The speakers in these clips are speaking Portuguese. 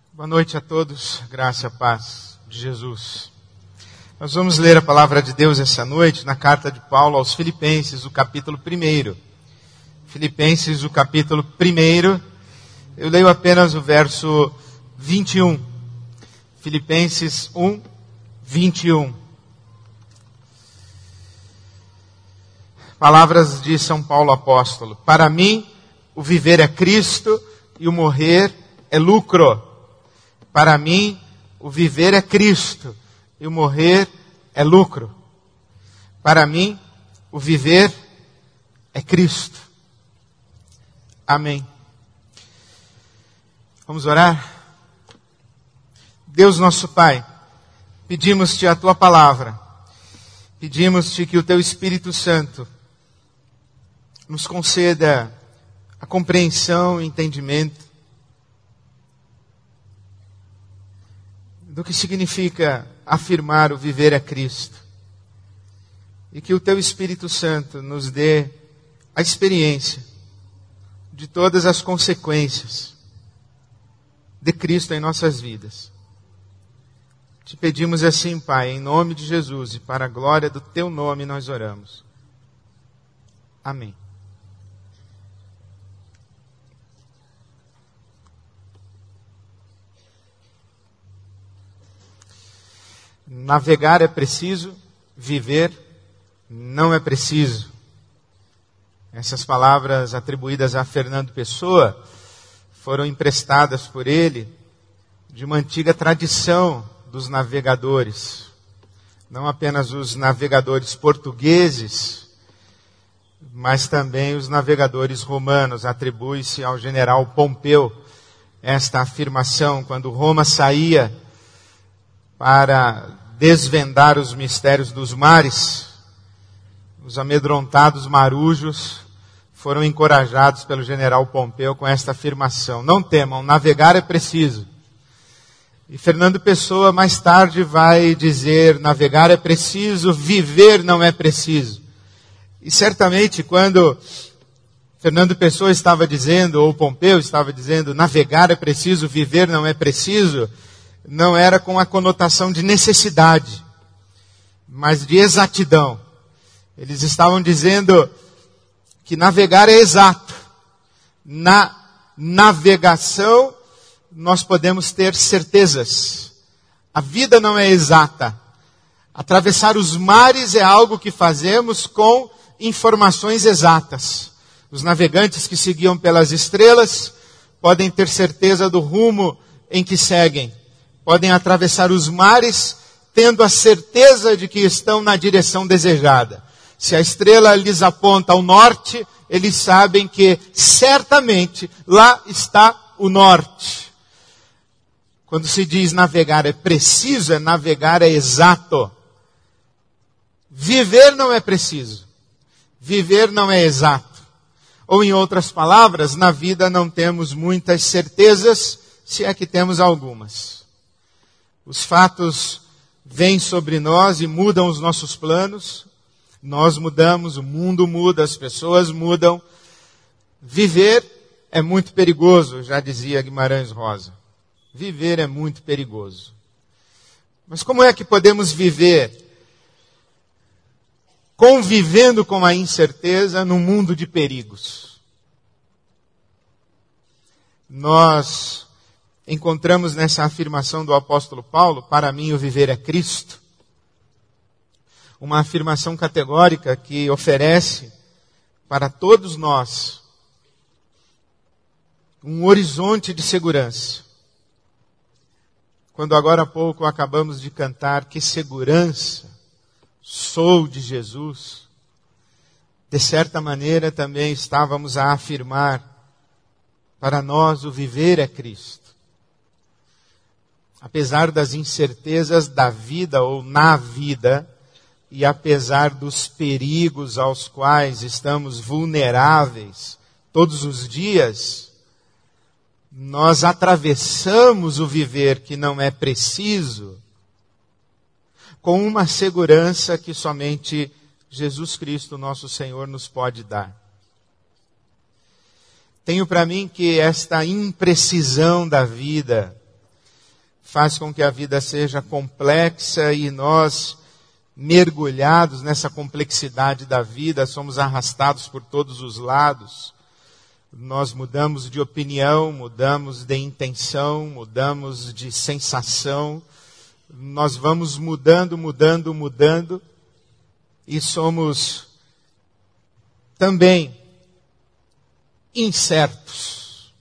Boa noite a todos, graça e a paz de Jesus. Nós vamos ler a palavra de Deus essa noite na carta de Paulo aos Filipenses, o capítulo 1. Filipenses, o capítulo 1. Eu leio apenas o verso 21. Filipenses 1, 21. Palavras de São Paulo apóstolo. Para mim, o viver é Cristo e o morrer é lucro. Para mim, o viver é Cristo e o morrer é lucro. Para mim, o viver é Cristo. Amém. Vamos orar? Deus nosso Pai, pedimos-te a Tua palavra. Pedimos-te que o Teu Espírito Santo nos conceda a compreensão e entendimento do que significa afirmar o viver a Cristo. E que o Teu Espírito Santo nos dê a experiência de todas as consequências de Cristo em nossas vidas. Te pedimos assim, Pai, em nome de Jesus e para a glória do Teu nome nós oramos. Amém. Navegar é preciso, viver não é preciso. Essas palavras atribuídas a Fernando Pessoa foram emprestadas por ele de uma antiga tradição dos navegadores. Não apenas os navegadores portugueses, mas também os navegadores romanos. Atribui-se ao general Pompeu esta afirmação quando Roma saía para desvendar os mistérios dos mares. Os amedrontados marujos foram encorajados pelo general Pompeu com esta afirmação: não temam, navegar é preciso. E Fernando Pessoa mais tarde vai dizer: navegar é preciso, viver não é preciso. E certamente quando Fernando Pessoa estava dizendo, ou Pompeu estava dizendo, navegar é preciso, viver não é preciso, não era com a conotação de necessidade, mas de exatidão. Eles estavam dizendo que navegar é exato. Na navegação nós podemos ter certezas. A vida não é exata. Atravessar os mares é algo que fazemos com informações exatas. Os navegantes que seguiam pelas estrelas podem ter certeza do rumo em que seguem. Podem atravessar os mares tendo a certeza de que estão na direção desejada. Se a estrela lhes aponta ao norte, eles sabem que certamente lá está o norte. Quando se diz navegar é preciso, navegar é exato. Viver não é preciso. Viver não é exato. Ou em outras palavras, na vida não temos muitas certezas, se é que temos algumas. Os fatos vêm sobre nós e mudam os nossos planos. Nós mudamos, o mundo muda, as pessoas mudam. Viver é muito perigoso, já dizia Guimarães Rosa. Viver é muito perigoso. Mas como é que podemos viver convivendo com a incerteza num mundo de perigos? Nós encontramos nessa afirmação do apóstolo Paulo, para mim o viver é Cristo, uma afirmação categórica que oferece para todos nós um horizonte de segurança. Quando agora há pouco acabamos de cantar, que segurança sou de Jesus, de certa maneira também estávamos a afirmar, para nós o viver é Cristo. Apesar das incertezas da vida ou na vida, e apesar dos perigos aos quais estamos vulneráveis todos os dias, nós atravessamos o viver que não é preciso com uma segurança que somente Jesus Cristo, nosso Senhor, nos pode dar. Tenho para mim que esta imprecisão da vida faz com que a vida seja complexa e nós, mergulhados nessa complexidade da vida, somos arrastados por todos os lados. Nós mudamos de opinião, mudamos de intenção, mudamos de sensação. Nós vamos mudando e somos também incertos.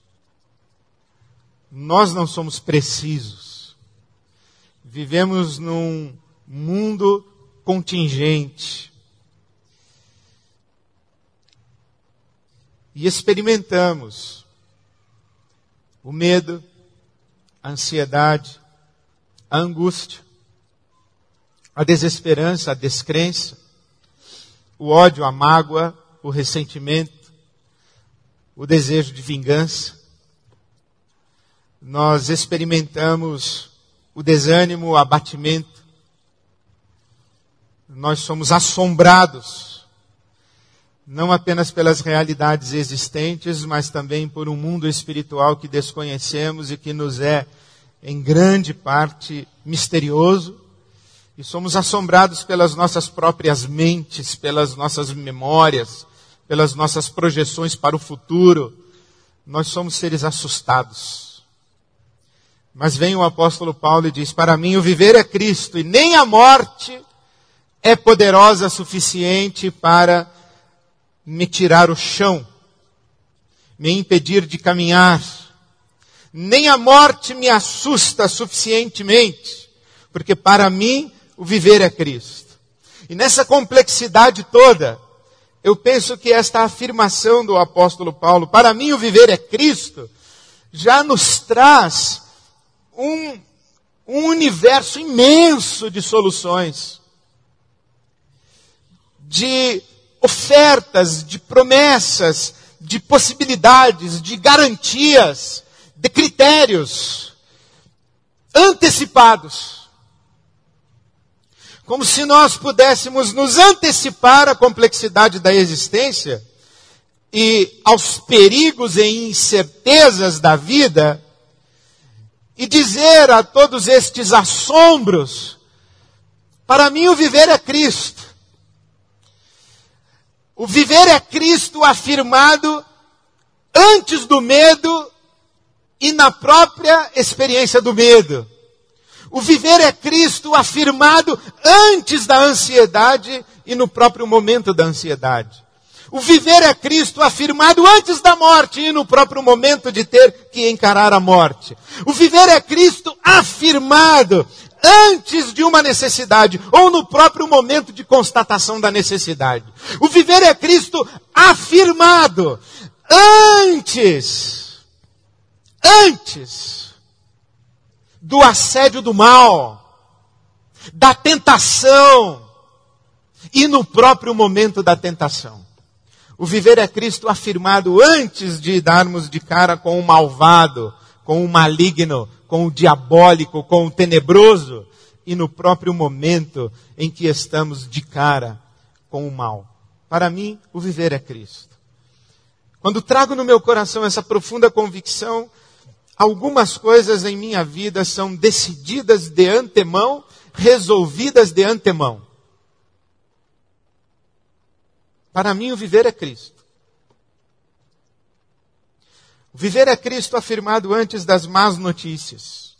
Nós não somos precisos. Vivemos num mundo contingente. E experimentamos o medo, a ansiedade, a angústia, a desesperança, a descrença, o ódio, a mágoa, o ressentimento, o desejo de vingança. Nós experimentamos o desânimo, o abatimento. Nós somos assombrados, não apenas pelas realidades existentes, mas também por um mundo espiritual que desconhecemos e que nos é, em grande parte, misterioso. E somos assombrados pelas nossas próprias mentes, pelas nossas memórias, pelas nossas projeções para o futuro. Nós somos seres assustados. Mas vem o apóstolo Paulo e diz: para mim o viver é Cristo, e nem a morte é poderosa o suficiente para me tirar o chão, me impedir de caminhar. Nem a morte me assusta suficientemente, porque para mim o viver é Cristo. E nessa complexidade toda, eu penso que esta afirmação do apóstolo Paulo, para mim o viver é Cristo, já nos traz um universo imenso de soluções, de ofertas, de promessas, de possibilidades, de garantias, de critérios antecipados. Como se nós pudéssemos nos antecipar à complexidade da existência e aos perigos e incertezas da vida e dizer a todos estes assombros: para mim o viver é Cristo. O viver é Cristo afirmado antes do medo e na própria experiência do medo. O viver é Cristo afirmado antes da ansiedade e no próprio momento da ansiedade. O viver é Cristo afirmado antes da morte e no próprio momento de ter que encarar a morte. O viver é Cristo afirmado antes de uma necessidade ou no próprio momento de constatação da necessidade. O viver é Cristo afirmado antes do assédio do mal, da tentação e no próprio momento da tentação. O viver é Cristo afirmado antes de darmos de cara com o malvado, com o maligno, com o diabólico, com o tenebroso, e no próprio momento em que estamos de cara com o mal. Para mim, o viver é Cristo. Quando trago no meu coração essa profunda convicção, algumas coisas em minha vida são decididas de antemão, resolvidas de antemão. Para mim, o viver é Cristo. O viver é Cristo afirmado antes das más notícias.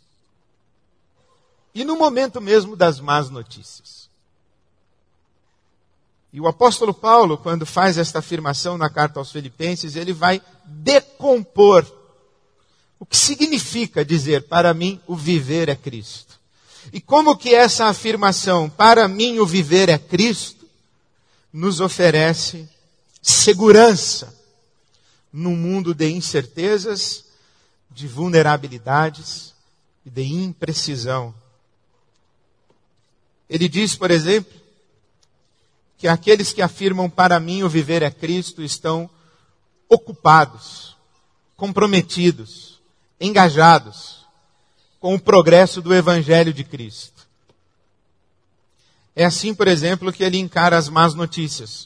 E no momento mesmo das más notícias. E o apóstolo Paulo, quando faz esta afirmação na carta aos Filipenses, ele vai decompor o que significa dizer: para mim o viver é Cristo. E como que essa afirmação, para mim o viver é Cristo, nos oferece segurança num mundo de incertezas, de vulnerabilidades e de imprecisão. Ele diz, por exemplo, que aqueles que afirmam para mim o viver é Cristo estão ocupados, comprometidos, engajados com o progresso do Evangelho de Cristo. É assim, por exemplo, que ele encara as más notícias.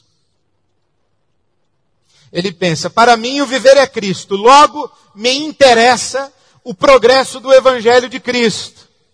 Ele pensa: para mim o viver é Cristo, logo me interessa o progresso do Evangelho de Cristo.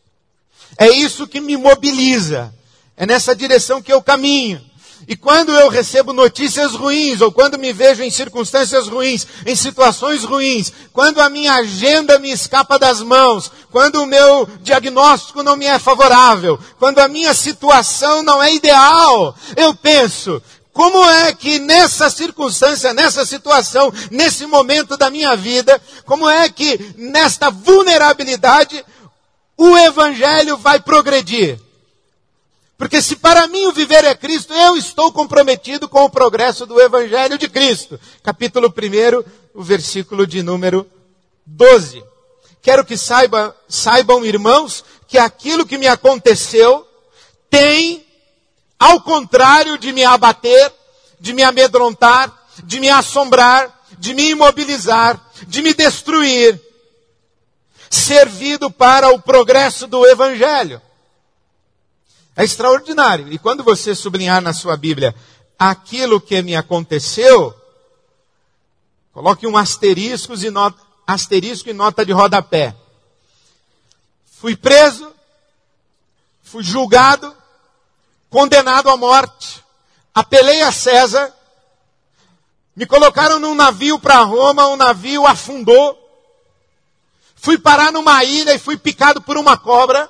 É isso que me mobiliza. É nessa direção que eu caminho. E quando eu recebo notícias ruins, ou quando me vejo em circunstâncias ruins, em situações ruins, quando a minha agenda me escapa das mãos, quando o meu diagnóstico não me é favorável, quando a minha situação não é ideal, eu penso, como é que nessa circunstância, nessa situação, nesse momento da minha vida, como é que nesta vulnerabilidade o Evangelho vai progredir? Porque se para mim o viver é Cristo, eu estou comprometido com o progresso do Evangelho de Cristo. Capítulo 1, o versículo de número 12. Quero que saibam, irmãos, que aquilo que me aconteceu tem, ao contrário de me abater, de me amedrontar, de me assombrar, de me imobilizar, de me destruir, servido para o progresso do Evangelho. É extraordinário. E quando você sublinhar na sua Bíblia aquilo que me aconteceu, coloque um asterisco e nota de rodapé. Fui preso, fui julgado, condenado à morte, apelei a César, me colocaram num navio para Roma, o navio afundou, fui parar numa ilha e fui picado por uma cobra,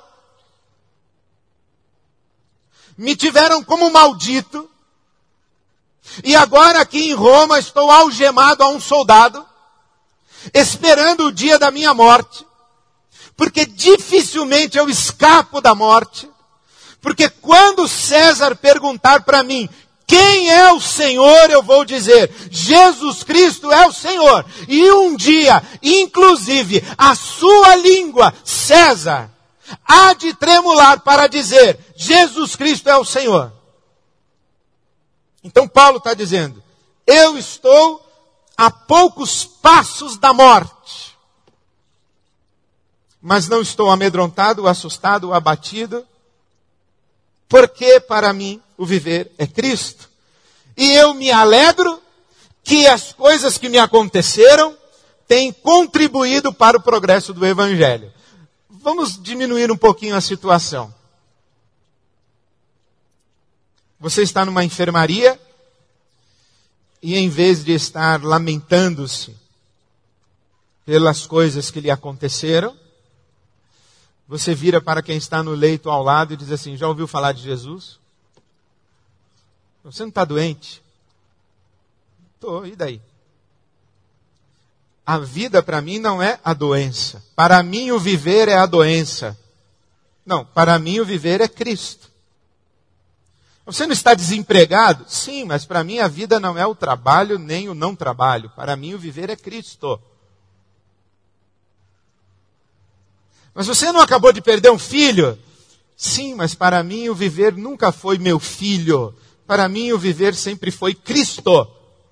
me tiveram como maldito, e agora aqui em Roma estou algemado a um soldado, esperando o dia da minha morte, porque dificilmente eu escapo da morte, porque quando César perguntar para mim, quem é o Senhor, eu vou dizer, Jesus Cristo é o Senhor. E um dia, inclusive, a sua língua, César, há de tremular para dizer, Jesus Cristo é o Senhor. Então Paulo está dizendo, eu estou a poucos passos da morte, mas não estou amedrontado, assustado, abatido, porque para mim o viver é Cristo. E eu me alegro que as coisas que me aconteceram têm contribuído para o progresso do Evangelho. Vamos diminuir um pouquinho a situação. Você está numa enfermaria e em vez de estar lamentando-se pelas coisas que lhe aconteceram, você vira para quem está no leito ao lado e diz assim, já ouviu falar de Jesus? Você não está doente? Estou, e daí? A vida para mim não é a doença. Para mim o viver é a doença. Não, para mim o viver é Cristo. Você não está desempregado? Sim, mas para mim a vida não é o trabalho nem o não trabalho. Para mim o viver é Cristo. Mas você não acabou de perder um filho? Sim, mas para mim o viver nunca foi meu filho. Para mim o viver sempre foi Cristo.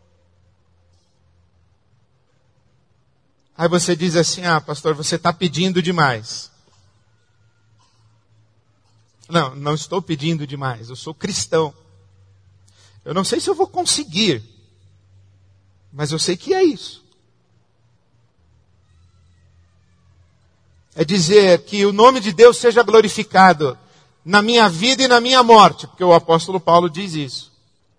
Aí você diz assim, pastor, você está pedindo demais. Não, não estou pedindo demais, eu sou cristão. Eu não sei se eu vou conseguir, mas eu sei que é isso. É dizer que o nome de Deus seja glorificado na minha vida e na minha morte, porque o apóstolo Paulo diz isso.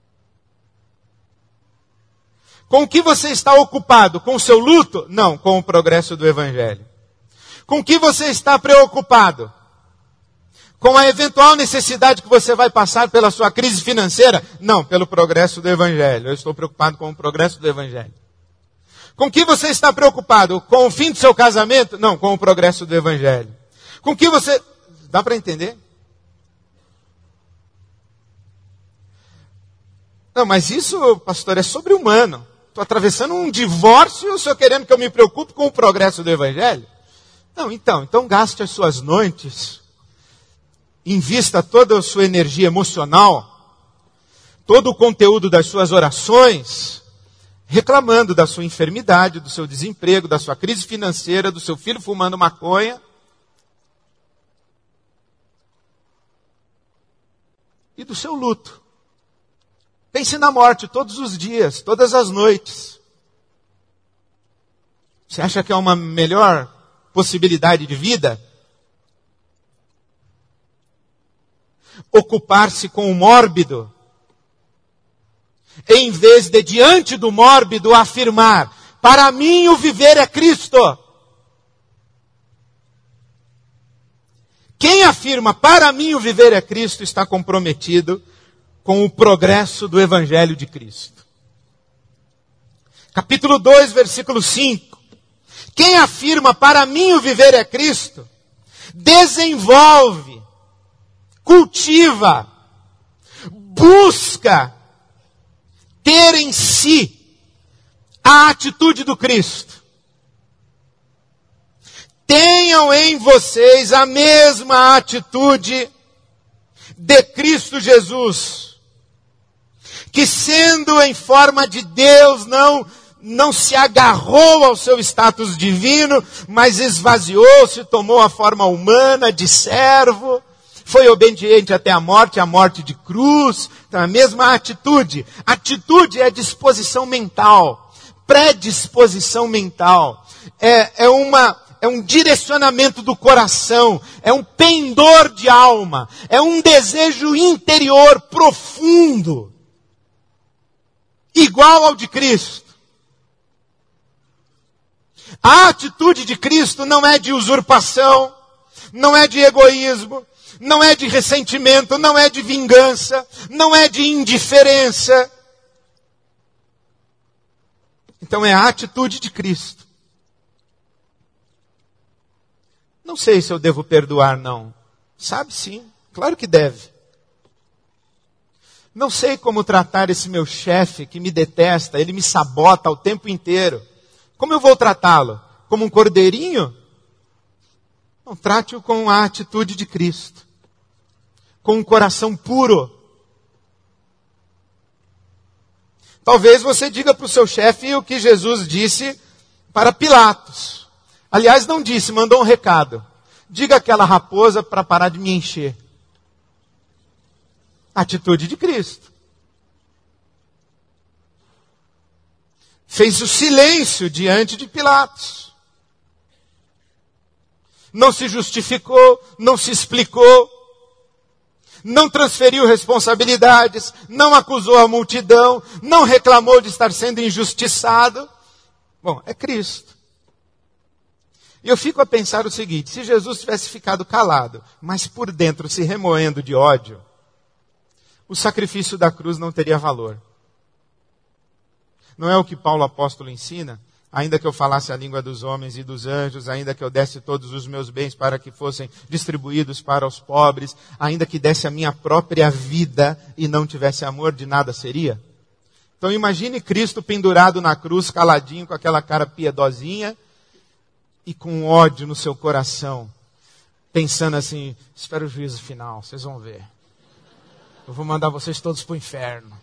Com o que você está ocupado? Com o seu luto? Não, com o progresso do Evangelho. Com o que você está preocupado? Com a eventual necessidade que você vai passar pela sua crise financeira? Não, pelo progresso do Evangelho. Eu estou preocupado com o progresso do Evangelho. Com o que você está preocupado? Com o fim do seu casamento? Não, com o progresso do Evangelho. Com o que você... Dá para entender? Não, mas isso, pastor, é sobre-humano. Estou atravessando um divórcio e o senhor querendo que eu me preocupe com o progresso do Evangelho? Não, então gaste as suas noites, invista toda a sua energia emocional, todo o conteúdo das suas orações, reclamando da sua enfermidade, do seu desemprego, da sua crise financeira, do seu filho fumando maconha. E do seu luto. Pense na morte todos os dias, todas as noites. Você acha que é uma melhor possibilidade de vida? ocupar-se com o mórbido, em vez de, diante do mórbido, afirmar: para mim o viver é Cristo. Quem afirma para mim o viver é Cristo está comprometido com o progresso do Evangelho de Cristo. Capítulo 2, versículo 5. Quem afirma para mim o viver é Cristo, desenvolve, cultiva, busca ter em si a atitude do Cristo. Tenham em vocês a mesma atitude de Cristo Jesus, que sendo em forma de Deus, não se agarrou ao seu status divino, mas esvaziou-se, tomou a forma humana de servo, foi obediente até a morte de cruz. Então, a mesma atitude. Atitude é disposição mental, predisposição mental. É um direcionamento do coração, é um pendor de alma, é um desejo interior profundo, igual ao de Cristo. A atitude de Cristo não é de usurpação, não é de egoísmo, não é de ressentimento, não é de vingança, não é de indiferença. Então é a atitude de Cristo. Não sei se eu devo perdoar, não. Sabe sim, claro que deve. Não sei como tratar esse meu chefe que me detesta, ele me sabota o tempo inteiro. Como eu vou tratá-lo? Como um cordeirinho? Não, trate-o com a atitude de Cristo. Com um coração puro. Talvez você diga para o seu chefe o que Jesus disse para Pilatos. Aliás, não disse, mandou um recado. Diga àquela raposa para parar de me encher. Atitude de Cristo. Fez o silêncio diante de Pilatos. Não se justificou, não se explicou, não transferiu responsabilidades, não acusou a multidão, não reclamou de estar sendo injustiçado. Bom, é Cristo. E eu fico a pensar o seguinte: se Jesus tivesse ficado calado, mas por dentro se remoendo de ódio, o sacrifício da cruz não teria valor. Não é o que Paulo apóstolo ensina? Ainda que eu falasse a língua dos homens e dos anjos, ainda que eu desse todos os meus bens para que fossem distribuídos para os pobres, ainda que desse a minha própria vida e não tivesse amor, de nada seria? Então imagine Cristo pendurado na cruz, caladinho, com aquela cara piedosinha e com ódio no seu coração, pensando assim: espera o juízo final, vocês vão ver. Eu vou mandar vocês todos para o inferno.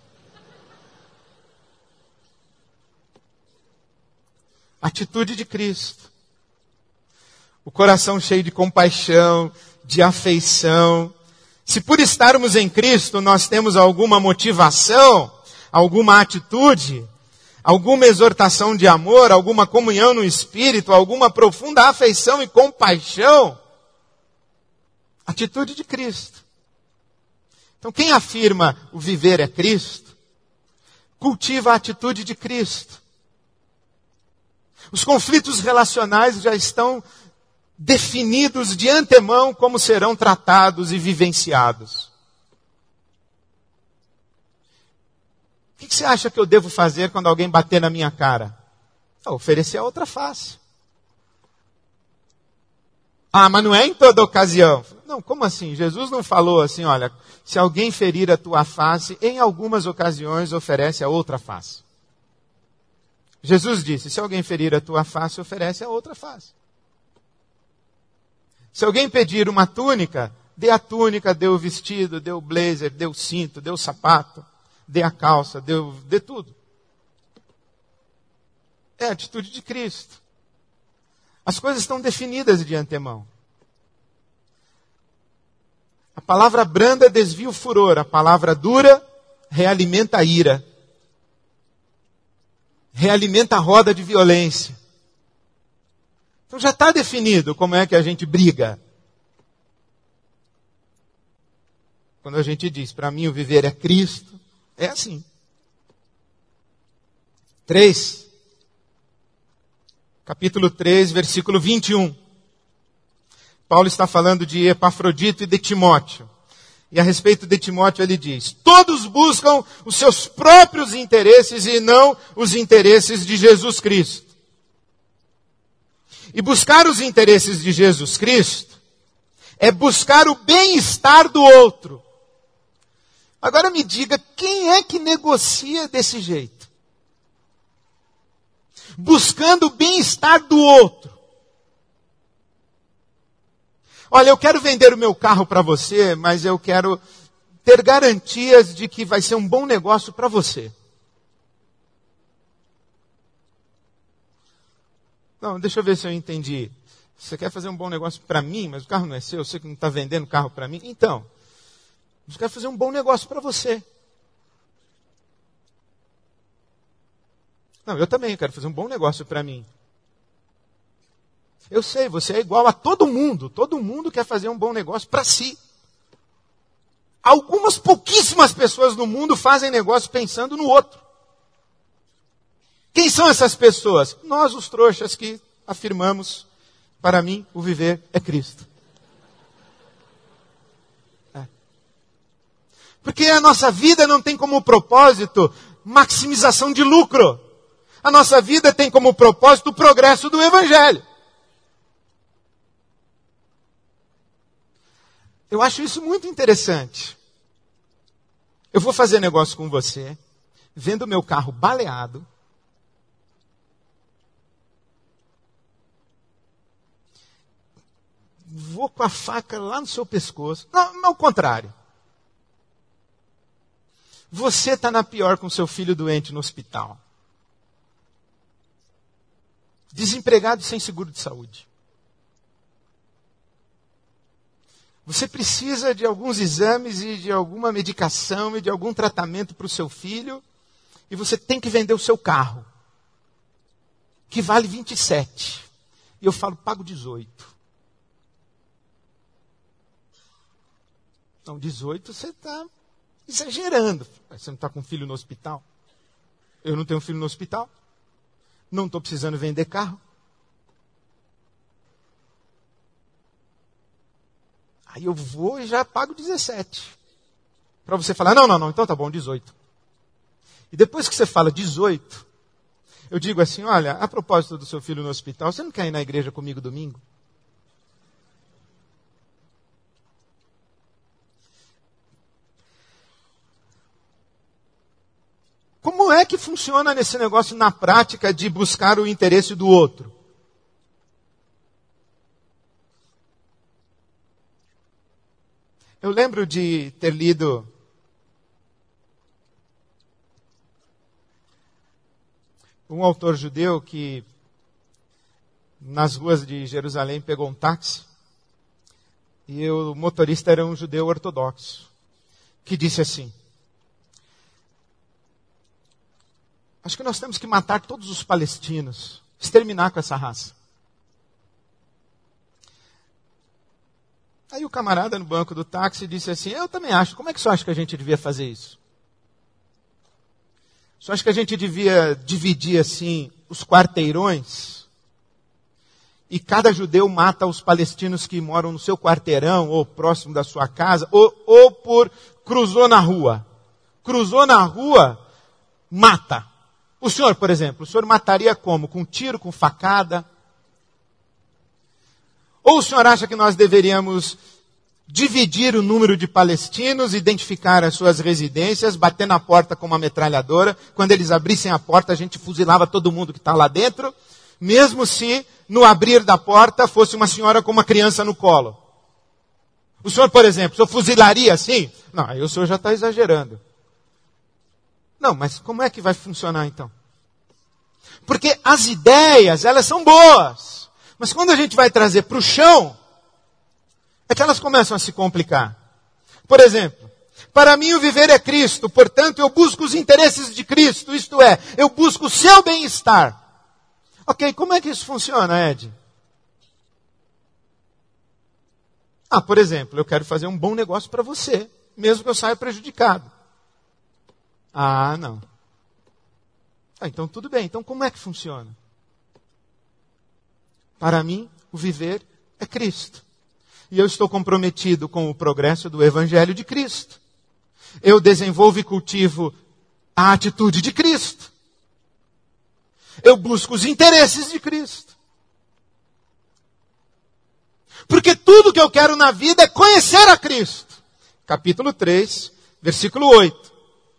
Atitude de Cristo. O coração cheio de compaixão, de afeição. Se por estarmos em Cristo nós temos alguma motivação, alguma atitude, alguma exortação de amor, alguma comunhão no Espírito, alguma profunda afeição e compaixão, atitude de Cristo. Então quem afirma o viver é Cristo, cultiva a atitude de Cristo. Os conflitos relacionais já estão definidos de antemão como serão tratados e vivenciados. O que você acha que eu devo fazer quando alguém bater na minha cara? Oferecer a outra face. Mas não é em toda ocasião. Não, como assim? Jesus não falou assim: olha, se alguém ferir a tua face, em algumas ocasiões oferece a outra face. Jesus disse: se alguém ferir a tua face, oferece a outra face. Se alguém pedir uma túnica, dê a túnica, dê o vestido, dê o blazer, dê o cinto, dê o sapato, dê a calça, dê tudo. É a atitude de Cristo. As coisas estão definidas de antemão. A palavra branda desvia o furor, a palavra dura realimenta a ira. Realimenta a roda de violência. Então já está definido como é que a gente briga. quando a gente diz, para mim o viver é Cristo, é assim. 3. Capítulo 3, versículo 21. Paulo está falando de Epafrodito e de Timóteo. E a respeito de Timóteo ele diz, todos buscam os seus próprios interesses e não os interesses de Jesus Cristo. E buscar os interesses de Jesus Cristo é buscar o bem-estar do outro. Agora me diga, quem é que negocia desse jeito? Buscando o bem-estar do outro. Olha, eu quero vender o meu carro para você, mas eu quero ter garantias de que vai ser um bom negócio para você. Não, deixa eu ver se eu entendi. Você quer fazer um bom negócio para mim, mas o carro não é seu, você que não está vendendo o carro para mim? Então, eu quero fazer um bom negócio para você. Não, eu também quero fazer um bom negócio para mim. Eu sei, você é igual a todo mundo quer fazer um bom negócio para si. Algumas pouquíssimas pessoas no mundo fazem negócio pensando no outro. Quem são essas pessoas? Nós, os trouxas, que afirmamos, para mim, o viver é Cristo. Porque a nossa vida não tem como propósito maximização de lucro. A nossa vida tem como propósito o progresso do Evangelho. Eu acho isso muito interessante. Eu vou fazer negócio com você, vendo meu carro baleado. Vou com a faca lá no seu pescoço. Não, ao contrário. Você está na pior com seu filho doente no hospital. Desempregado sem seguro de saúde. Você precisa de alguns exames e de alguma medicação e de algum tratamento para o seu filho. E você tem que vender o seu carro. Que vale 27. E eu falo, pago 18. Então, 18 você está exagerando. Você não está com filho no hospital? Eu não tenho filho no hospital. Não estou precisando vender carro. Aí eu vou e já pago 17. Para você falar, não, então tá bom, 18. E depois que você fala 18, eu digo assim, olha, a propósito do seu filho no hospital, você não quer ir na igreja comigo domingo? Como é que funciona nesse negócio na prática de buscar o interesse do outro? Eu lembro de ter lido um autor judeu que nas ruas de Jerusalém pegou um táxi e o motorista era um judeu ortodoxo que disse assim: acho que nós temos que matar todos os palestinos, exterminar com essa raça. Aí o camarada no banco do táxi disse assim, eu também acho, como é que você acha que a gente devia fazer isso? Você acha que a gente devia dividir assim os quarteirões? E cada judeu mata os palestinos que moram no seu quarteirão, ou próximo da sua casa, ou por cruzou na rua. Cruzou na rua, mata. O senhor, por exemplo, o senhor mataria como? Com tiro, com facada? Ou o senhor acha que nós deveríamos dividir o número de palestinos, identificar as suas residências, bater na porta com uma metralhadora, quando eles abrissem a porta a gente fuzilava todo mundo que está lá dentro, mesmo se no abrir da porta fosse uma senhora com uma criança no colo? O senhor, por exemplo, o senhor fuzilaria assim? Não, aí o senhor já está exagerando. Não, mas como é que vai funcionar então? Porque as ideias, elas são boas. Mas quando a gente vai trazer para o chão, é que elas começam a se complicar. Por exemplo, para mim o viver é Cristo, portanto eu busco os interesses de Cristo, isto é, eu busco o seu bem-estar. Ok, como é que isso funciona, Ed? Por exemplo, eu quero fazer um bom negócio para você, mesmo que eu saia prejudicado. Ah, não. Então tudo bem. Então como é que funciona? Para mim, o viver é Cristo. E eu estou comprometido com o progresso do Evangelho de Cristo. Eu desenvolvo e cultivo a atitude de Cristo. Eu busco os interesses de Cristo. Porque tudo que eu quero na vida é conhecer a Cristo. Capítulo 3, versículo 8.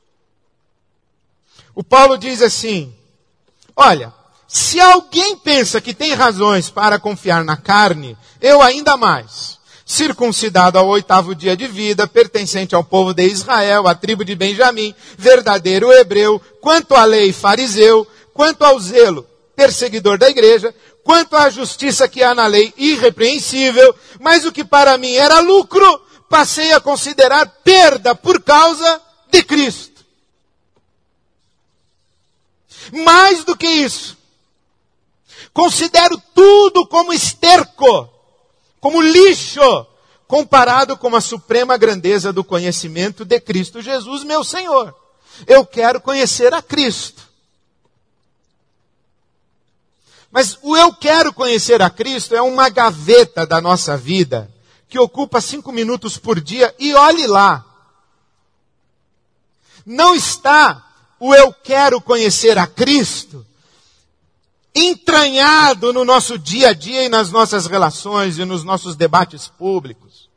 O Paulo diz assim, olha, se alguém pensa que tem razões para confiar na carne, eu ainda mais. Circuncidado ao 8º dia de vida, pertencente ao povo de Israel, à tribo de Benjamim, verdadeiro hebreu, quanto à lei fariseu, quanto ao zelo perseguidor da igreja, quanto à justiça que há na lei irrepreensível, mas o que para mim era lucro, passei a considerar perda por causa de Cristo. Mais do que isso, considero tudo como esterco, como lixo, comparado com a suprema grandeza do conhecimento de Cristo Jesus, meu Senhor. Eu quero conhecer a Cristo. Mas o eu quero conhecer a Cristo é uma gaveta da nossa vida, que ocupa 5 minutos por dia, e olhe lá. Não está o eu quero conhecer a Cristo entranhado no nosso dia a dia e nas nossas relações e nos nossos debates públicos.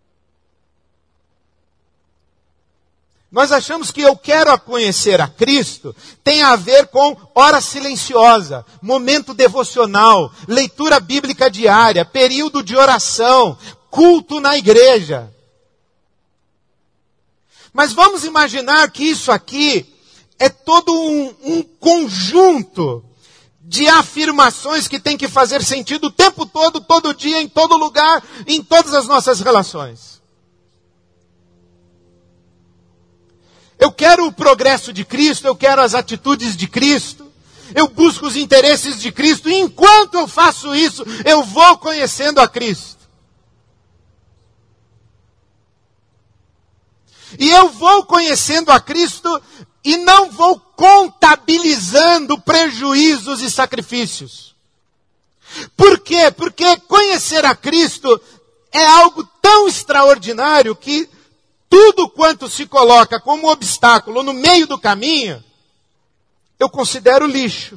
Nós achamos que eu quero conhecer a Cristo tem a ver com hora silenciosa, momento devocional, leitura bíblica diária, período de oração, culto na igreja. Mas vamos imaginar que isso aqui é todo um conjunto de afirmações que tem que fazer sentido o tempo todo, todo dia, em todo lugar, em todas as nossas relações. Eu quero o progresso de Cristo, eu quero as atitudes de Cristo, eu busco os interesses de Cristo, e enquanto eu faço isso, eu vou conhecendo a Cristo. E eu vou conhecendo a Cristo e não vou contabilizando prejuízos e sacrifícios. Por quê? Porque conhecer a Cristo é algo tão extraordinário que tudo quanto se coloca como obstáculo no meio do caminho, eu considero lixo.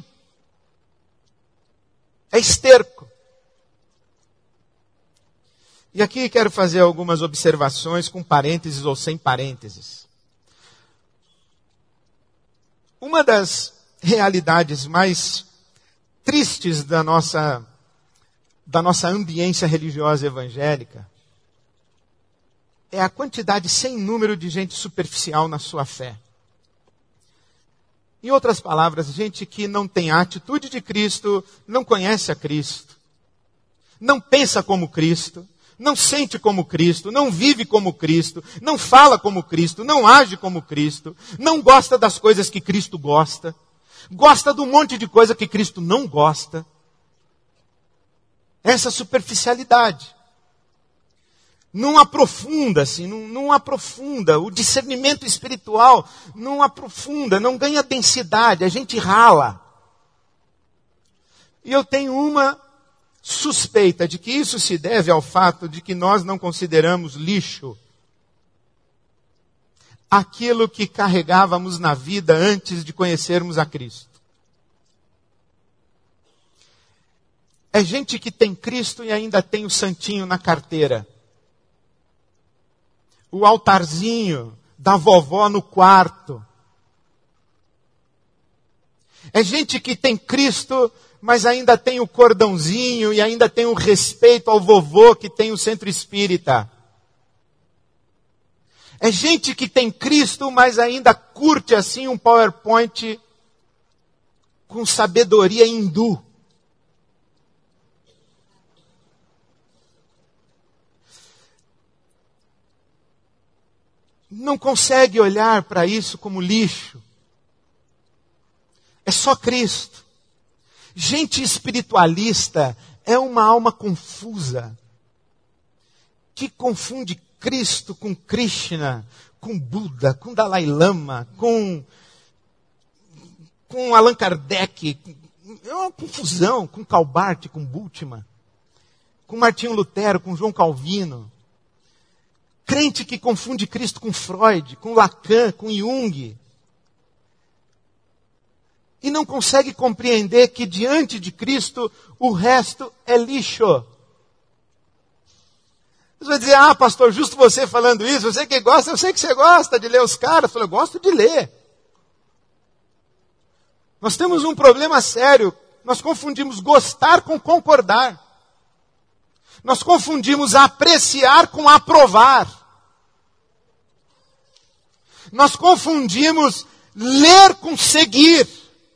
É esterco. E aqui quero fazer algumas observações com parênteses ou sem parênteses. Uma das realidades mais tristes da nossa ambiência religiosa evangélica é a quantidade sem número de gente superficial na sua fé. Em outras palavras, gente que não tem a atitude de Cristo, não conhece a Cristo, não pensa como Cristo, não sente como Cristo, não vive como Cristo, não fala como Cristo, não age como Cristo, não gosta das coisas que Cristo gosta, gosta do monte de coisa que Cristo não gosta. Essa superficialidade. Não aprofunda, assim, não aprofunda. O discernimento espiritual não aprofunda, não ganha densidade, a gente rala. E eu tenho uma suspeita de que isso se deve ao fato de que nós não consideramos lixo aquilo que carregávamos na vida antes de conhecermos a Cristo. É gente que tem Cristo e ainda tem o santinho na carteira. O altarzinho da vovó no quarto. É gente que tem Cristo, mas ainda tem o cordãozinho e ainda tem o respeito ao vovô que tem o centro espírita. É gente que tem Cristo, mas ainda curte assim um PowerPoint com sabedoria hindu. Não consegue olhar para isso como lixo. É só Cristo. Gente espiritualista é uma alma confusa, que confunde Cristo com Krishna, com Buda, com Dalai Lama, com Allan Kardec. É uma confusão com Calbart, com Bultmann, com Martinho Lutero, com João Calvino. Crente que confunde Cristo com Freud, com Lacan, com Jung. E não consegue compreender que diante de Cristo o resto é lixo. Você vai dizer, pastor, justo você falando isso, você que gosta, eu sei que você gosta de ler os caras. Eu falo, eu gosto de ler. Nós temos um problema sério. Nós confundimos gostar com concordar. Nós confundimos apreciar com aprovar. Nós confundimos ler com seguir.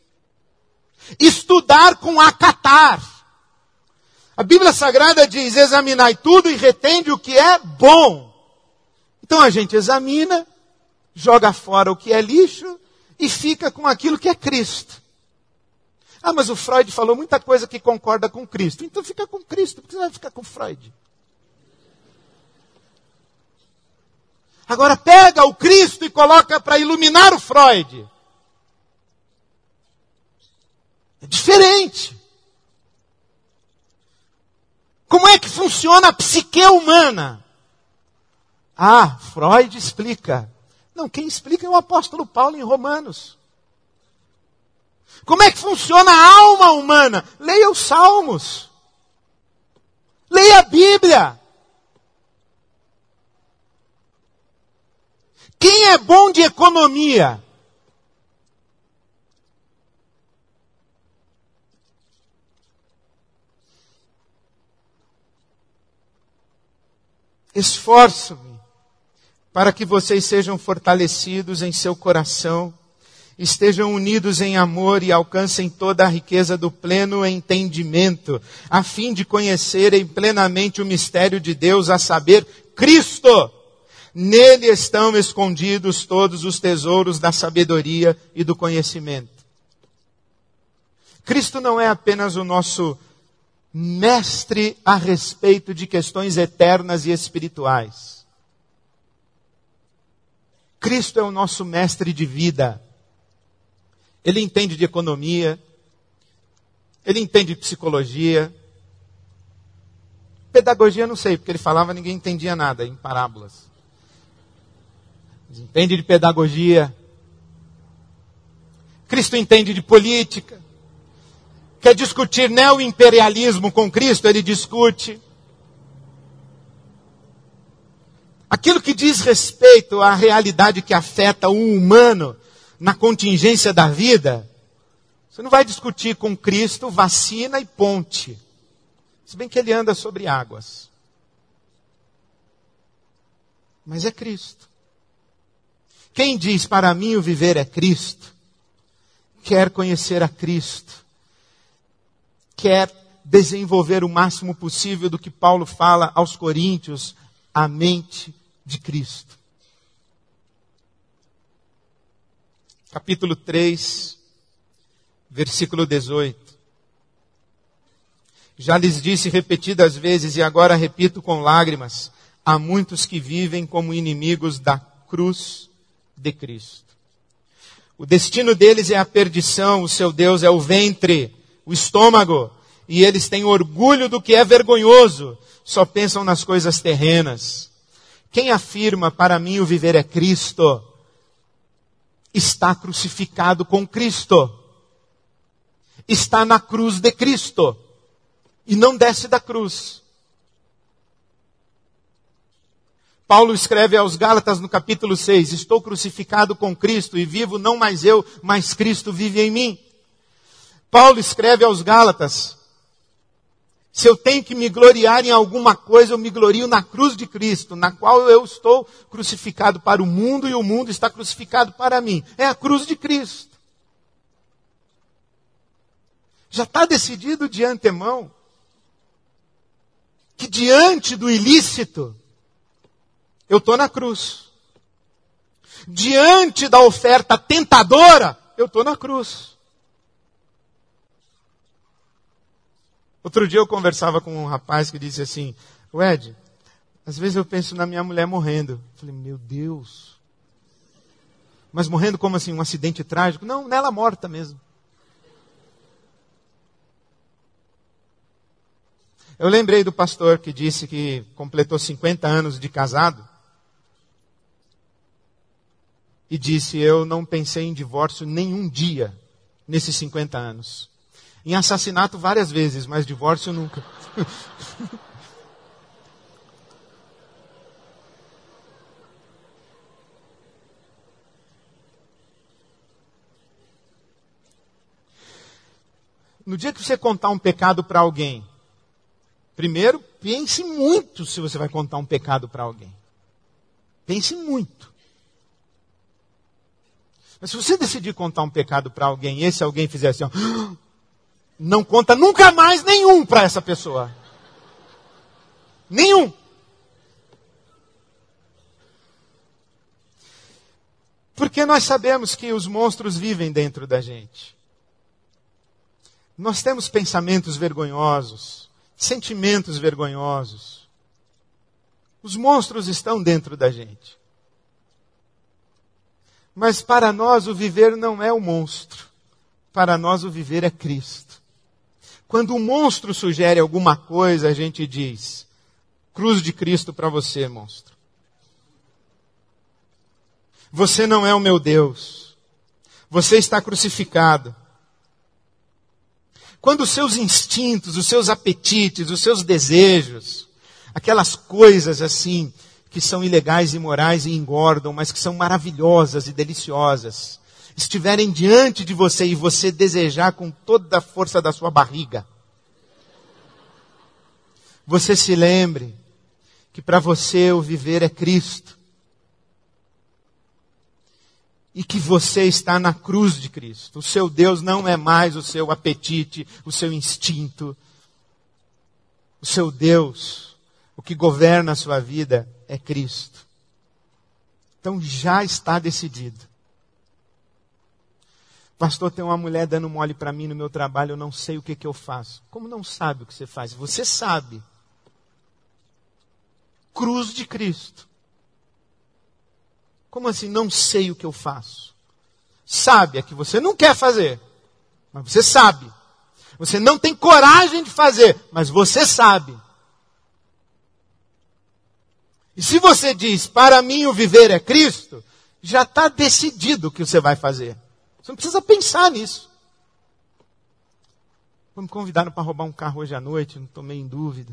Estudar com acatar. A Bíblia Sagrada diz, examinai tudo e retende o que é bom. Então a gente examina, joga fora o que é lixo e fica com aquilo que é Cristo. Mas o Freud falou muita coisa que concorda com Cristo. Então fica com Cristo, porque você vai ficar com Freud. Agora pega o Cristo e coloca para iluminar o Freud. É diferente. Como é que funciona a psique humana? Freud explica. Não, quem explica é o apóstolo Paulo em Romanos. Como é que funciona a alma humana? Leia os Salmos. Leia a Bíblia. Quem é bom de economia? Esforço-me para que vocês sejam fortalecidos em seu coração, estejam unidos em amor e alcancem toda a riqueza do pleno entendimento, a fim de conhecerem plenamente o mistério de Deus, a saber, Cristo. Nele estão escondidos todos os tesouros da sabedoria e do conhecimento. Cristo não é apenas o nosso mestre a respeito de questões eternas e espirituais. Cristo é o nosso mestre de vida. Ele entende de economia, ele entende de psicologia. Pedagogia não sei, porque ele falava ninguém entendia nada em parábolas. Mas entende de pedagogia. Cristo entende de política. Quer discutir neoimperialismo com Cristo, ele discute. Aquilo que diz respeito à realidade que afeta o humano na contingência da vida, você não vai discutir com Cristo vacina e ponte. Se bem que ele anda sobre águas. Mas é Cristo. Quem diz para mim o viver é Cristo, quer conhecer a Cristo. Quer desenvolver o máximo possível do que Paulo fala aos Coríntios, a mente de Cristo. Capítulo 3, versículo 18. Já lhes disse repetidas vezes e agora repito com lágrimas, há muitos que vivem como inimigos da cruz de Cristo. O destino deles é a perdição, o seu Deus é o ventre, o estômago, e eles têm orgulho do que é vergonhoso, só pensam nas coisas terrenas. Quem afirma, para mim o viver é Cristo, está crucificado com Cristo. Está na cruz de Cristo. E não desce da cruz. Paulo escreve aos Gálatas no capítulo 6, estou crucificado com Cristo e vivo não mais eu, mas Cristo vive em mim. Paulo escreve aos Gálatas, se eu tenho que me gloriar em alguma coisa, eu me glorio na cruz de Cristo, na qual eu estou crucificado para o mundo e o mundo está crucificado para mim. É a cruz de Cristo. Já está decidido de antemão que diante do ilícito, eu estou na cruz. Diante da oferta tentadora, eu estou na cruz. Outro dia eu conversava com um rapaz que disse assim, Ed, Às vezes eu penso na minha mulher morrendo. Falei, meu Deus. Mas morrendo como assim? Um acidente trágico? Não, nela morta mesmo. Eu lembrei do pastor que disse que completou 50 anos de casado. E disse, eu não pensei em divórcio nenhum dia nesses 50 anos. Em assassinato várias vezes, mas divórcio nunca. No dia que você contar um pecado para alguém, primeiro, pense muito se você vai contar um pecado para alguém. Pense muito. Mas se você decidir contar um pecado para alguém, e esse alguém fizer assim, ó, não conta nunca mais nenhum para essa pessoa. Nenhum. Porque nós sabemos que os monstros vivem dentro da gente. Nós temos pensamentos vergonhosos, sentimentos vergonhosos. Os monstros estão dentro da gente. Mas para nós o viver não é o monstro. Para nós o viver é Cristo. Quando o monstro sugere alguma coisa, a gente diz, cruz de Cristo para você, monstro. Você não é o meu Deus. Você está crucificado. Quando os seus instintos, os seus apetites, os seus desejos, aquelas coisas assim, que são ilegais, imorais e engordam, mas que são maravilhosas e deliciosas, estiverem diante de você e você desejar com toda a força da sua barriga, você se lembre que para você o viver é Cristo. E que você está na cruz de Cristo. O seu Deus não é mais o seu apetite, o seu instinto. O seu Deus, o que governa a sua vida, é Cristo. Então já está decidido. Pastor, tem uma mulher dando mole para mim no meu trabalho, eu não sei o que eu faço. Como não sabe o que você faz? Você sabe. Cruz de Cristo. Como assim, não sei o que eu faço? Sabe, é que você não quer fazer, mas você sabe. Você não tem coragem de fazer, mas você sabe. E se você diz, para mim o viver é Cristo, já está decidido o que você vai fazer. Você não precisa pensar nisso. Me convidaram para roubar um carro hoje à noite, não estou meio em dúvida.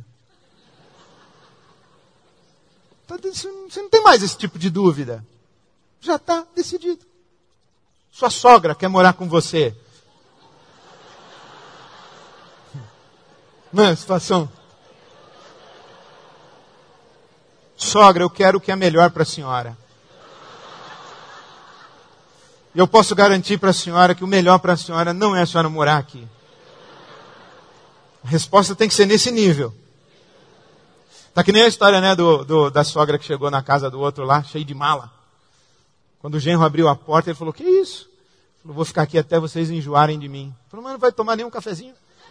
Você não tem mais esse tipo de dúvida. Já está decidido. Sua sogra quer morar com você. Não é a situação? Sogra, eu quero o que é melhor para a senhora. E eu posso garantir para a senhora que o melhor para a senhora não é a senhora morar aqui. A resposta tem que ser nesse nível. Tá que nem a história, né, da sogra que chegou na casa do outro lá, cheio de mala. Quando o genro abriu a porta, ele falou, que isso? Ele falou, vou ficar aqui até vocês enjoarem de mim. Ele falou, mas não vai tomar nenhum cafezinho?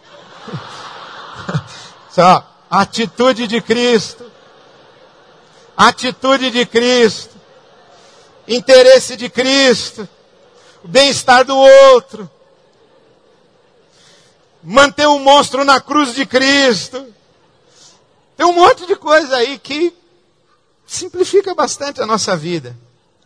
Só, atitude de Cristo. Atitude de Cristo. Interesse de Cristo. O bem-estar do outro. Manter o monstro na cruz de Cristo. Tem um monte de coisa aí que simplifica bastante a nossa vida.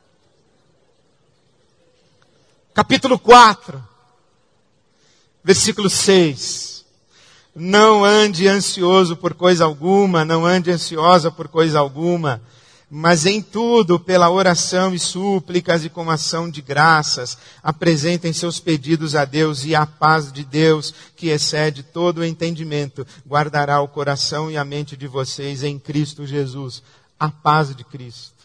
Capítulo 4, versículo 6. Não ande ansioso por coisa alguma, não ande ansiosa por coisa alguma, mas em tudo, pela oração e súplicas e com ação de graças, apresentem seus pedidos a Deus, e a paz de Deus, que excede todo o entendimento, guardará o coração e a mente de vocês em Cristo Jesus. A paz de Cristo.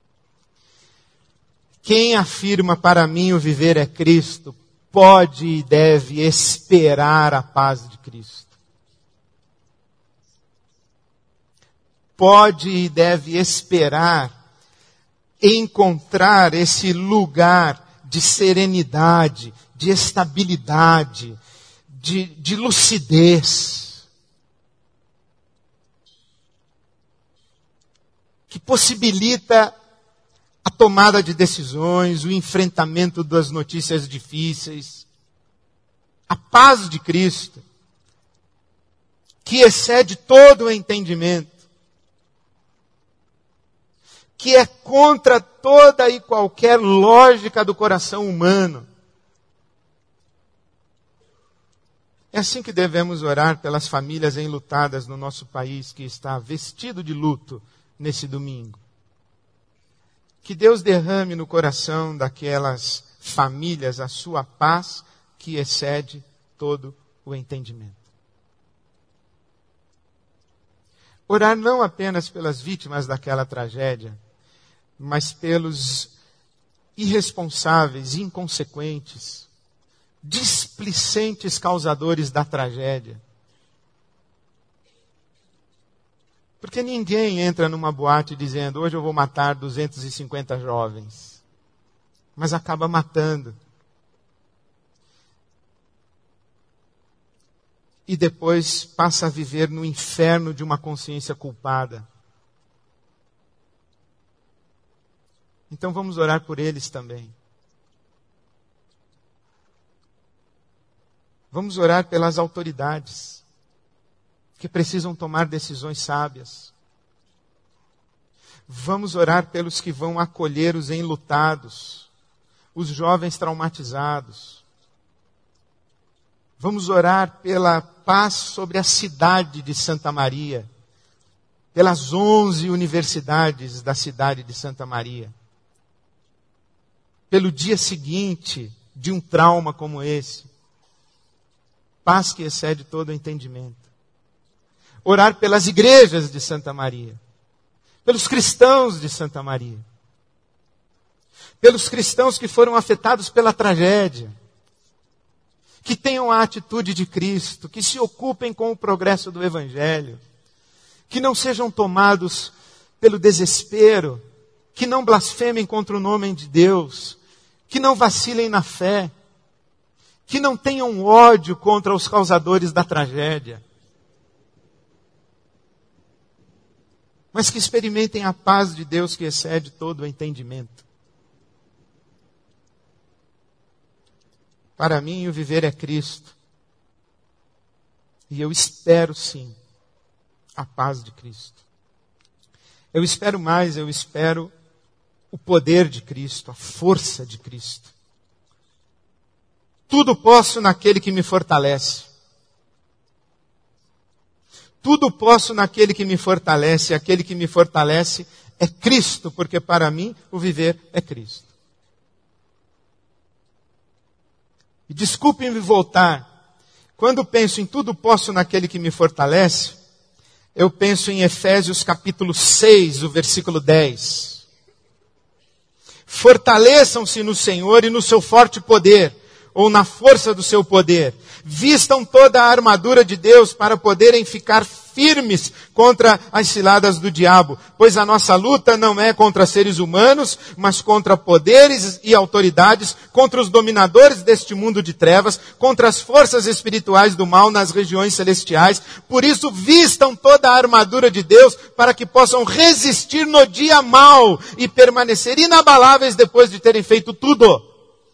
Quem afirma para mim o viver é Cristo, pode e deve esperar a paz de Cristo. Pode e deve esperar encontrar esse lugar de serenidade, de estabilidade, de lucidez. que possibilita a tomada de decisões, o enfrentamento das notícias difíceis. A paz de Cristo, que excede todo o entendimento, que é contra toda e qualquer lógica do coração humano. É assim que devemos orar pelas famílias enlutadas no nosso país, que está vestido de luto nesse domingo. Que Deus derrame no coração daquelas famílias a sua paz, que excede todo o entendimento. Orar não apenas pelas vítimas daquela tragédia, mas pelos irresponsáveis, inconsequentes, displicentes causadores da tragédia. Porque ninguém entra numa boate dizendo, hoje eu vou matar 250 jovens. Mas acaba matando. E depois passa a viver no inferno de uma consciência culpada. Então vamos orar por eles também. Vamos orar pelas autoridades, que precisam tomar decisões sábias. Vamos orar pelos que vão acolher os enlutados, os jovens traumatizados. Vamos orar pela paz sobre a cidade de Santa Maria, pelas 11 universidades da cidade de Santa Maria. Pelo dia seguinte de um trauma como esse. Paz que excede todo o entendimento. Orar pelas igrejas de Santa Maria. Pelos cristãos de Santa Maria. Pelos cristãos que foram afetados pela tragédia. Que tenham a atitude de Cristo. Que se ocupem com o progresso do Evangelho. Que não sejam tomados pelo desespero. Que não blasfemem contra o nome de Deus. Que não vacilem na fé. Que não tenham ódio contra os causadores da tragédia. Mas que experimentem a paz de Deus que excede todo o entendimento. Para mim, o viver é Cristo. E eu espero sim a paz de Cristo. Eu espero mais, eu espero o poder de Cristo, a força de Cristo. Tudo posso naquele que me fortalece. Tudo posso naquele que me fortalece. Aquele que me fortalece é Cristo, porque para mim o viver é Cristo. E desculpem-me voltar. Quando penso em tudo posso naquele que me fortalece, eu penso em Efésios capítulo 6, o versículo 10. Fortaleçam-se no Senhor e no seu forte poder, ou na força do seu poder. Vistam toda a armadura de Deus para poderem ficar firmes contra as ciladas do diabo. Pois a nossa luta não é contra seres humanos, mas contra poderes e autoridades, contra os dominadores deste mundo de trevas, contra as forças espirituais do mal nas regiões celestiais. Por isso, vistam toda a armadura de Deus para que possam resistir no dia mau e permanecer inabaláveis depois de terem feito tudo.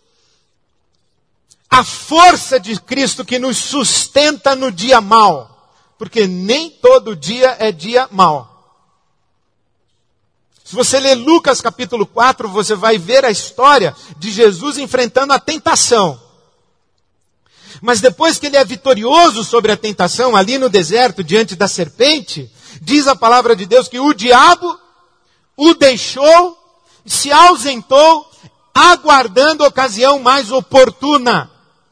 A força de Cristo que nos sustenta no dia mau. Porque nem todo dia é dia mau. Se você ler Lucas capítulo 4, você vai ver a história de Jesus enfrentando a tentação. Mas depois que ele é vitorioso sobre a tentação, ali no deserto, diante da serpente, diz a palavra de Deus que o diabo o deixou, se ausentou, aguardando a ocasião mais oportuna.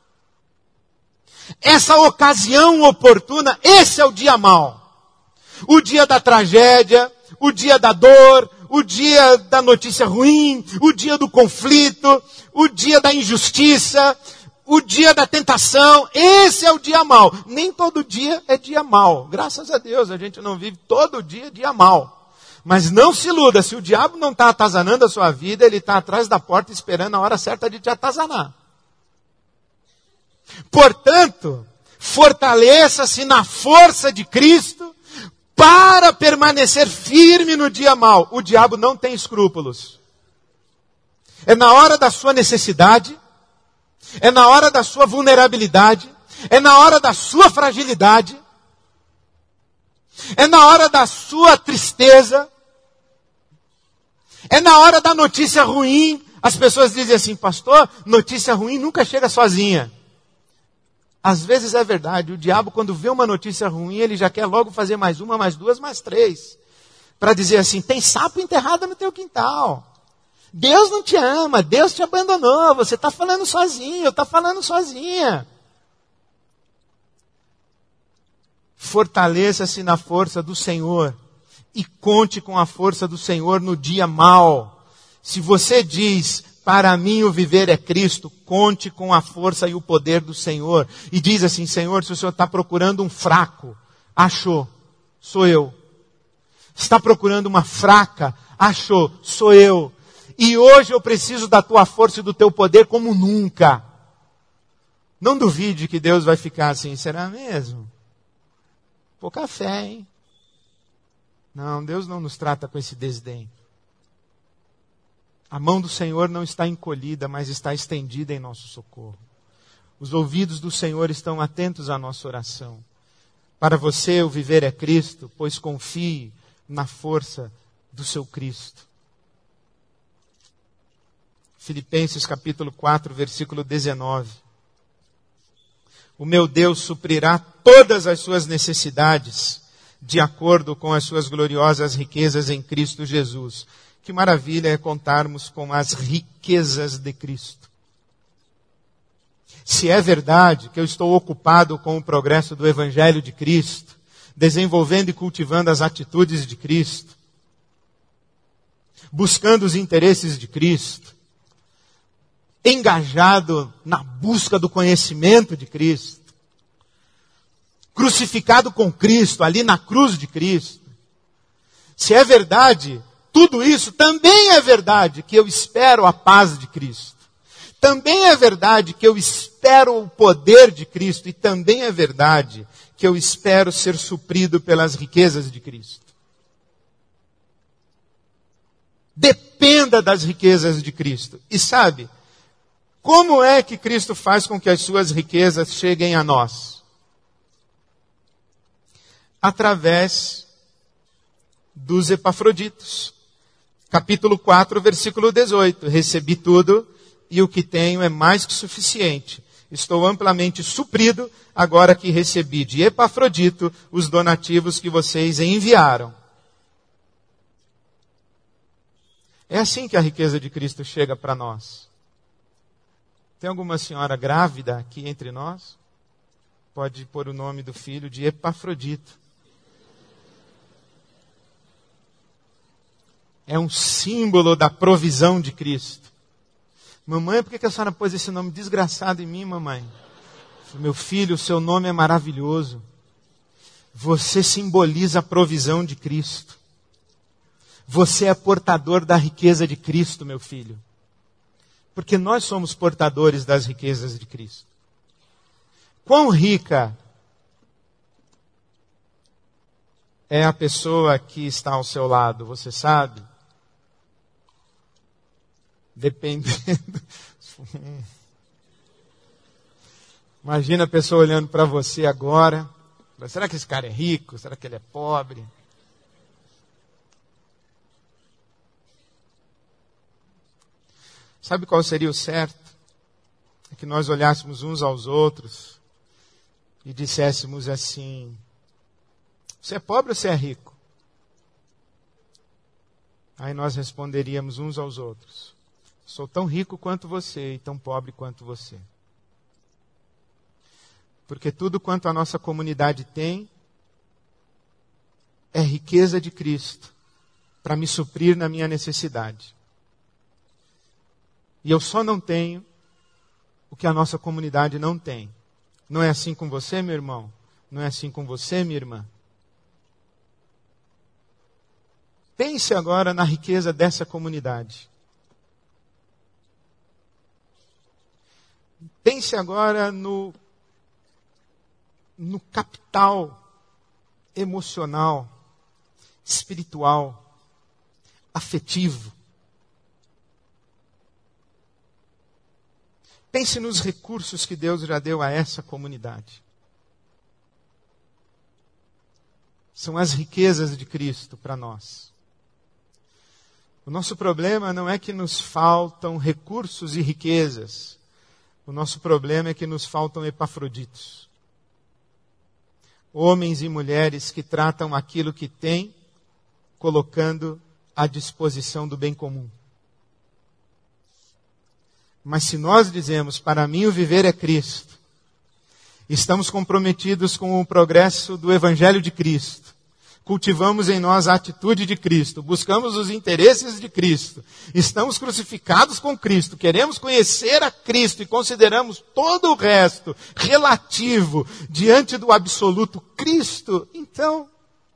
Essa ocasião oportuna, esse é o dia mau. O dia da tragédia, o dia da dor, o dia da notícia ruim, o dia do conflito, o dia da injustiça, o dia da tentação. Esse é o dia mau. Nem todo dia é dia mau. Graças a Deus, a gente não vive todo dia mau. Mas não se iluda, se o diabo não está atazanando a sua vida, ele está atrás da porta esperando a hora certa de te atazanar. Portanto, fortaleça-se na força de Cristo, para permanecer firme no dia mau. O diabo não tem escrúpulos. É na hora da sua necessidade, é na hora da sua vulnerabilidade, é na hora da sua fragilidade, é na hora da sua tristeza, é na hora da notícia ruim. As pessoas dizem assim, pastor, notícia ruim nunca chega sozinha. Às vezes é verdade, o diabo quando vê uma notícia ruim, ele já quer logo fazer mais uma, mais duas, mais três. Para dizer assim, tem sapo enterrado no teu quintal. Deus não te ama, Deus te abandonou, você está falando sozinho, está falando sozinha. Fortaleça-se na força do Senhor e conte com a força do Senhor no dia mau. Se você diz, para mim o viver é Cristo, conte com a força e o poder do Senhor. E diz assim, Senhor, se o Senhor está procurando um fraco, achou, sou eu. Está procurando uma fraca, achou, sou eu. E hoje eu preciso da tua força e do teu poder como nunca. Não duvide que Deus vai ficar assim, será mesmo? Pouca fé, hein? Não, Deus não nos trata com esse desdém. A mão do Senhor não está encolhida, mas está estendida em nosso socorro. Os ouvidos do Senhor estão atentos à nossa oração. Para você o viver é Cristo, pois confie na força do seu Cristo. Filipenses capítulo 4, versículo 19. O meu Deus suprirá todas as suas necessidades, de acordo com as suas gloriosas riquezas em Cristo Jesus. Que maravilha é contarmos com as riquezas de Cristo. Se é verdade que eu estou ocupado com o progresso do Evangelho de Cristo, desenvolvendo e cultivando as atitudes de Cristo, buscando os interesses de Cristo, engajado na busca do conhecimento de Cristo, crucificado com Cristo, ali na cruz de Cristo. Se é verdade, tudo isso também é verdade que eu espero a paz de Cristo. Também é verdade que eu espero o poder de Cristo. E também é verdade que eu espero ser suprido pelas riquezas de Cristo. Dependa das riquezas de Cristo. E sabe, como é que Cristo faz com que as suas riquezas cheguem a nós? Através dos epafroditos. Capítulo 4, versículo 18. Recebi tudo e o que tenho é mais que suficiente. Estou amplamente suprido agora que recebi de Epafrodito os donativos que vocês enviaram. É assim que a riqueza de Cristo chega para nós. Tem alguma senhora grávida aqui entre nós? Pode pôr o nome do filho de Epafrodito. É um símbolo da provisão de Cristo. Mamãe, por que a senhora pôs esse nome desgraçado em mim, mamãe? Meu filho, o seu nome é maravilhoso. Você simboliza a provisão de Cristo. Você é portador da riqueza de Cristo, meu filho. Porque nós somos portadores das riquezas de Cristo. Quão rica é a pessoa que está ao seu lado, você sabe? Dependendo. Imagina a pessoa olhando para você agora. Será que esse cara é rico? Será que ele é pobre? Sabe qual seria o certo? É que nós olhássemos uns aos outros e disséssemos assim: você é pobre ou você é rico? Aí nós responderíamos uns aos outros: sou tão rico quanto você e tão pobre quanto você. Porque tudo quanto a nossa comunidade tem é riqueza de Cristo para me suprir na minha necessidade. E eu só não tenho o que a nossa comunidade não tem. Não é assim com você, meu irmão? Não é assim com você, minha irmã? Pense agora na riqueza dessa comunidade. Pense agora no capital emocional espiritual, afetivo. Pense nos recursos que Deus já deu a essa comunidade. São as riquezas de Cristo para nós. O nosso problema não é que nos faltam recursos e riquezas. O nosso problema é que nos faltam epafroditos. Homens e mulheres que tratam aquilo que têm, colocando à disposição do bem comum. Mas se nós dizemos, para mim o viver é Cristo, estamos comprometidos com o progresso do Evangelho de Cristo, cultivamos em nós a atitude de Cristo, buscamos os interesses de Cristo, estamos crucificados com Cristo, queremos conhecer a Cristo e consideramos todo o resto relativo diante do absoluto Cristo, então,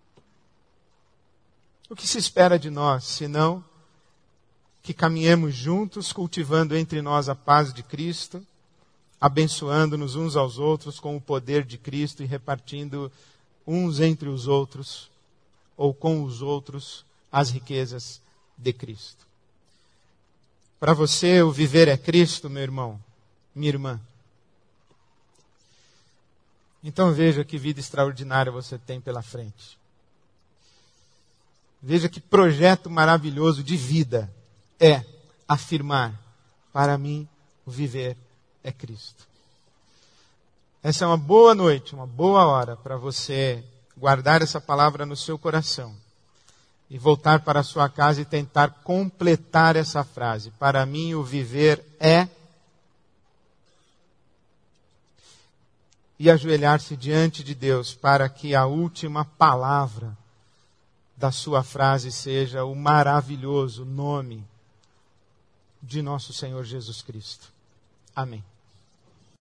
o que se espera de nós, senão que caminhemos juntos, cultivando entre nós a paz de Cristo, abençoando-nos uns aos outros com o poder de Cristo e repartindo uns entre os outros, ou com os outros, as riquezas de Cristo. Para você, o viver é Cristo, meu irmão, minha irmã. Então veja que vida extraordinária você tem pela frente. Veja que projeto maravilhoso de vida é afirmar, para mim, o viver é Cristo. Essa é uma boa noite, uma boa hora para você guardar essa palavra no seu coração e voltar para a sua casa e tentar completar essa frase. Para mim, o viver é... E ajoelhar-se diante de Deus para que a última palavra da sua frase seja o maravilhoso nome de nosso Senhor Jesus Cristo. Amém.